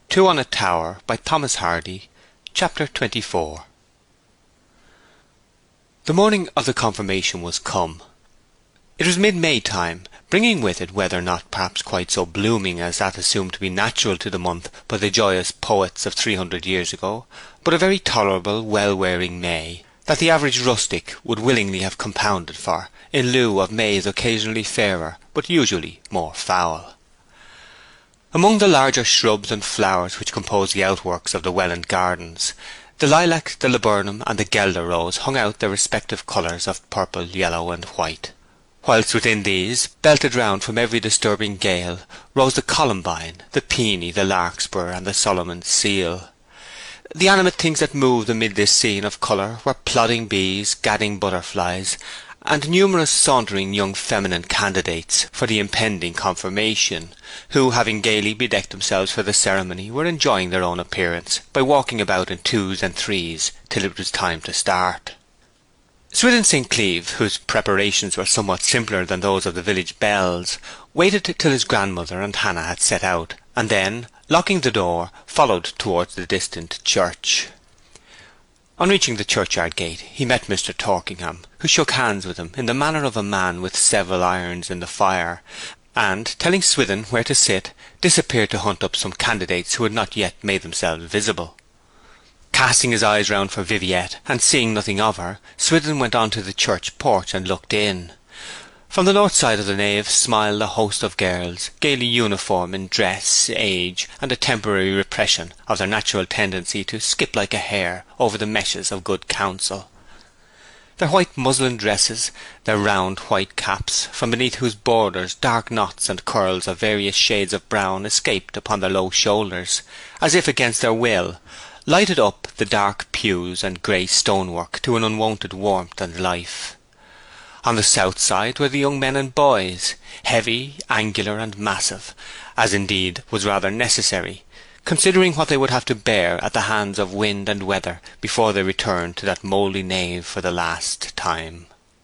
Two on a Tower by Thomas Hardy. Chapter 24. The morning of the confirmation was come. It was mid-May time, bringing with it weather not perhaps quite so blooming as that assumed to be natural to the month by the joyous poets of 300 years ago, but a very tolerable, well-wearing May, that the average rustic would willingly have compounded for, in lieu of Mays occasionally fairer, but usually more foul. Among the larger shrubs and flowers which composed the outworks of the Welland gardens, the lilac, the laburnum, and the guelder rose hung out their respective colours of purple, yellow, and white, whilst within these, belted round from every disturbing gale, rose the columbine, the peony, the larkspur, and the Solomon's seal. The animate things that moved amid this scene of colour were plodding bees, gadding butterflies, and numerous sauntering young feminine candidates for the impending confirmation, who, having gaily bedecked themselves for the ceremony, were enjoying their own appearance by walking about in twos and threes till it was time to start. Swithin St. Cleeve, whose preparations were somewhat simpler than those of the village belles, waited till his grandmother and Hannah had set out, and then, locking the door, followed towards the distant church. On reaching the churchyard gate he met Mr. Torkingham, who shook hands with him in the manner of a man with several irons in the fire, and, telling Swithin where to sit, disappeared to hunt up some candidates who had not yet made themselves visible. Casting his eyes round for Viviette, and seeing nothing of her, Swithin went on to the church porch and looked in. From the north side of the nave smiled a host of girls, gaily uniform in dress, age, and a temporary repression of their natural tendency to skip like a hare over the meshes of good counsel. Their white muslin dresses, their round white caps, from beneath whose borders dark knots and curls of various shades of brown escaped upon their low shoulders, as if against their will, lighted up the dark pews and grey stonework to an unwonted warmth and life. On the south side were the young men and boys, heavy, angular, and massive, as indeed was rather necessary, considering what they would have to bear at the hands of wind and weather before they returned to that mouldy nave for the last time.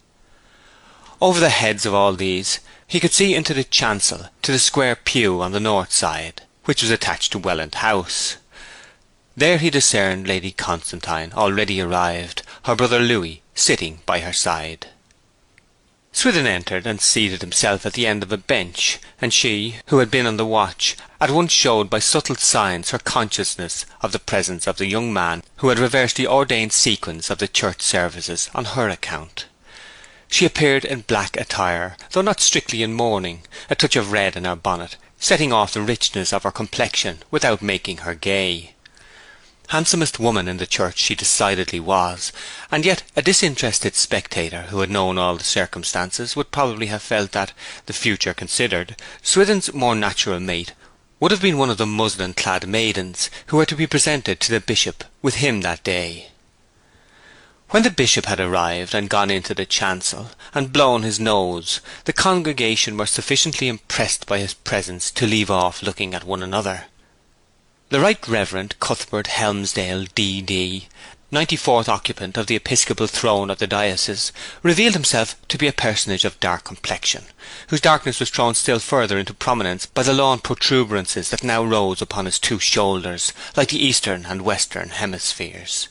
Over the heads of all these he could see into the chancel, to the square pew on the north side, which was attached to Welland House. There he discerned Lady Constantine, already arrived, her brother Louis sitting by her side. Swithin entered and seated himself at the end of a bench, and she, who had been on the watch, at once showed by subtle signs her consciousness of the presence of the young man who had reversed the ordained sequence of the church services on her account. She appeared in black attire, though not strictly in mourning, a touch of red in her bonnet setting off the richness of her complexion without making her gay. Handsomest woman in the church she decidedly was, and yet a disinterested spectator who had known all the circumstances would probably have felt that, the future considered, Swithin's more natural mate would have been one of the muslin-clad maidens who were to be presented to the bishop with him that day. When the bishop had arrived and gone into the chancel, and blown his nose, the congregation were sufficiently impressed by his presence to leave off looking at one another. The Right Reverend Cuthbert Helmsdale, D.D., 94th occupant of the episcopal throne of the diocese, revealed himself to be a personage of dark complexion, whose darkness was thrown still further into prominence by the lawn protuberances that now rose upon his two shoulders, like the eastern and western hemispheres.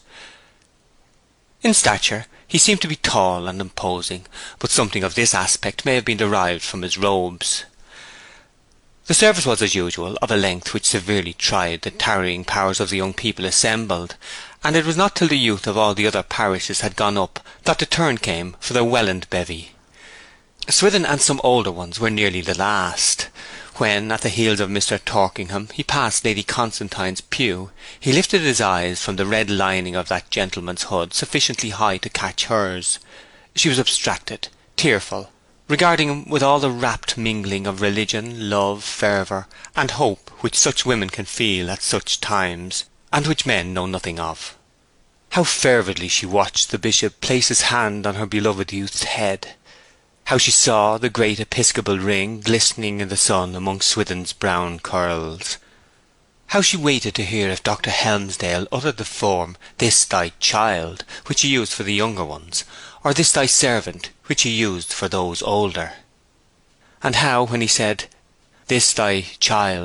In stature he seemed to be tall and imposing, but something of this aspect may have been derived from his robes. The service was, as usual, of a length which severely tried the tarrying powers of the young people assembled, and it was not till the youth of all the other parishes had gone up that the turn came for the Welland bevy. Swithin and some older ones were nearly the last. When, at the heels of Mr. Torkingham, he passed Lady Constantine's pew, he lifted his eyes from the red lining of that gentleman's hood sufficiently high to catch hers. She was abstracted, tearful, regarding him with all the rapt mingling of religion, love, fervour, and hope which such women can feel at such times, and which men know nothing of. How fervidly she watched the bishop place his hand on her beloved youth's head! How she saw the great episcopal ring glistening in the sun among Swithin's brown curls! How she waited to hear if Dr. Helmsdale uttered the form, "This thy child," which he used for the younger ones, or "This thy servant," which he used for those older. And how, when he said, "This thy child,"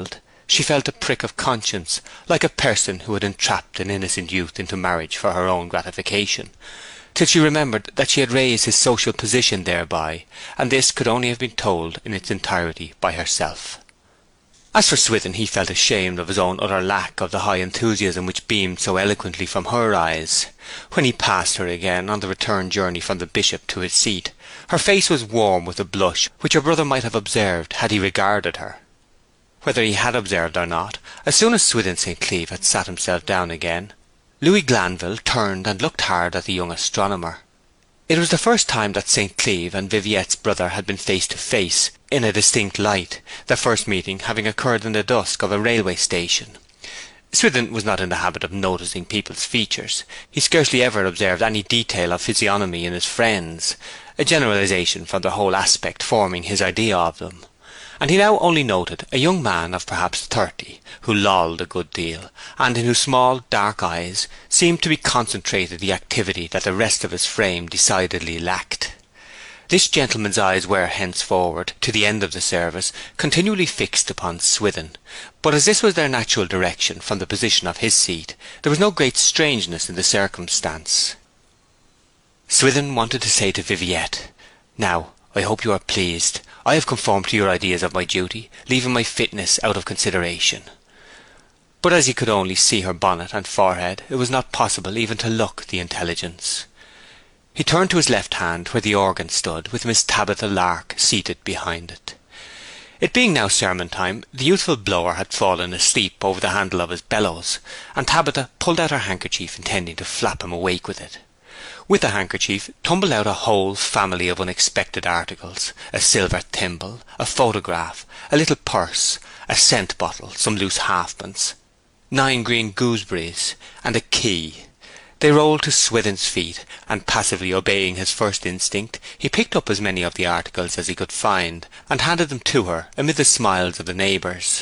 she felt a prick of conscience, like a person who had entrapped an innocent youth into marriage for her own gratification, till she remembered that she had raised his social position thereby, and this could only have been told in its entirety by herself. As for Swithin, he felt ashamed of his own utter lack of the high enthusiasm which beamed so eloquently from her eyes. When he passed her again on the return journey from the Bishop to his seat, her face was warm with a blush which her brother might have observed had he regarded her. Whether he had observed or not, as soon as Swithin St. Cleeve had sat himself down again, Louis Glanville turned and looked hard at the young astronomer. It was the first time that St. Cleeve and Viviette's brother had been face to face in a distinct light, their first meeting having occurred in the dusk of a railway station. Swithin was not in the habit of noticing people's features. He scarcely ever observed any detail of physiognomy in his friends, a generalization from their whole aspect forming his idea of them. And he now only noted a young man of perhaps 30, who lolled a good deal, and in whose small dark eyes seemed to be concentrated the activity that the rest of his frame decidedly lacked. This gentleman's eyes were henceforward, to the end of the service, continually fixed upon Swithin, but as this was their natural direction from the position of his seat, there was no great strangeness in the circumstance. Swithin wanted to say to Viviette, "Now, I hope you are pleased. I have conformed to your ideas of my duty, leaving my fitness out of consideration." But as he could only see her bonnet and forehead, it was not possible even to look the intelligence. He turned to his left hand, where the organ stood, with Miss Tabitha Lark seated behind it. It being now sermon time, the youthful blower had fallen asleep over the handle of his bellows, and Tabitha pulled out her handkerchief, intending to flap him awake with it. With the handkerchief tumbled out a whole family of unexpected articles: a silver thimble, a photograph, a little purse, a scent bottle, some loose halfpence, 9 green gooseberries, and a key. They rolled to Swithin's feet, and passively obeying his first instinct, he picked up as many of the articles as he could find, and handed them to her amid the smiles of the neighbours.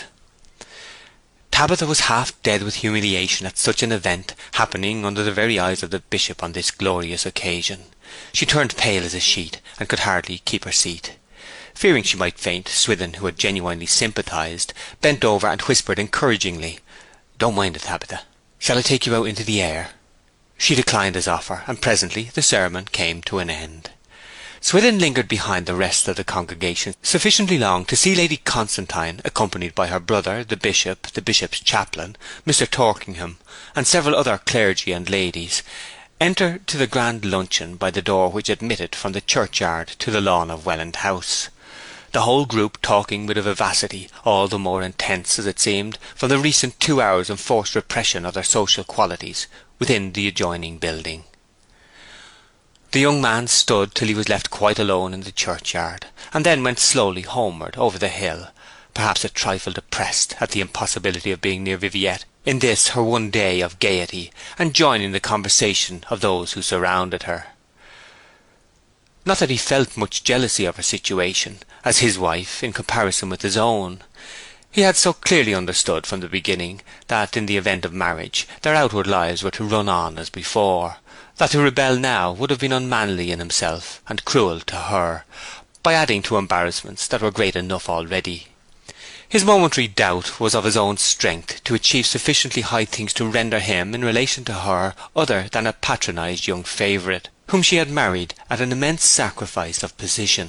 Tabitha was half dead with humiliation at such an event happening under the very eyes of the Bishop on this glorious occasion. She turned pale as a sheet, and could hardly keep her seat. Fearing she might faint, Swithin, who had genuinely sympathized, bent over and whispered encouragingly, "Don't mind it, Tabitha. Shall I take you out into the air?" She declined his offer, and presently the sermon came to an end. Swithin lingered behind the rest of the congregation sufficiently long to see Lady Constantine, accompanied by her brother, the bishop's chaplain, Mr. Torkingham, and several other clergy and ladies, enter to the grand luncheon by the door which admitted from the churchyard to the lawn of Welland House, the whole group talking with a vivacity all the more intense, as it seemed, from the recent 2 hours' enforced repression of their social qualities within the adjoining building. The young man stood till he was left quite alone in the churchyard, and then went slowly homeward over the hill, perhaps a trifle depressed at the impossibility of being near Viviette in this her one day of gaiety, and joining the conversation of those who surrounded her. Not that he felt much jealousy of her situation, as his wife, in comparison with his own. He had so clearly understood from the beginning that in the event of marriage their outward lives were to run on as before, that to rebel now would have been unmanly in himself and cruel to her, by adding to embarrassments that were great enough already. His momentary doubt was of his own strength to achieve sufficiently high things to render him, in relation to her, other than a patronized young favourite, whom she had married at an immense sacrifice of position.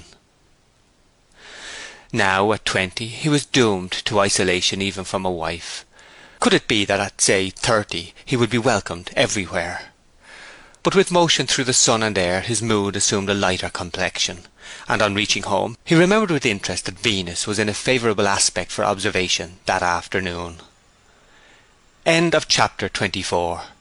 Now, at 20, he was doomed to isolation even from a wife. Could it be that at, say, 30, he would be welcomed everywhere? But with motion through the sun and air his mood assumed a lighter complexion, and on reaching home he remembered with interest that Venus was in a favourable aspect for observation that afternoon. End of chapter 24.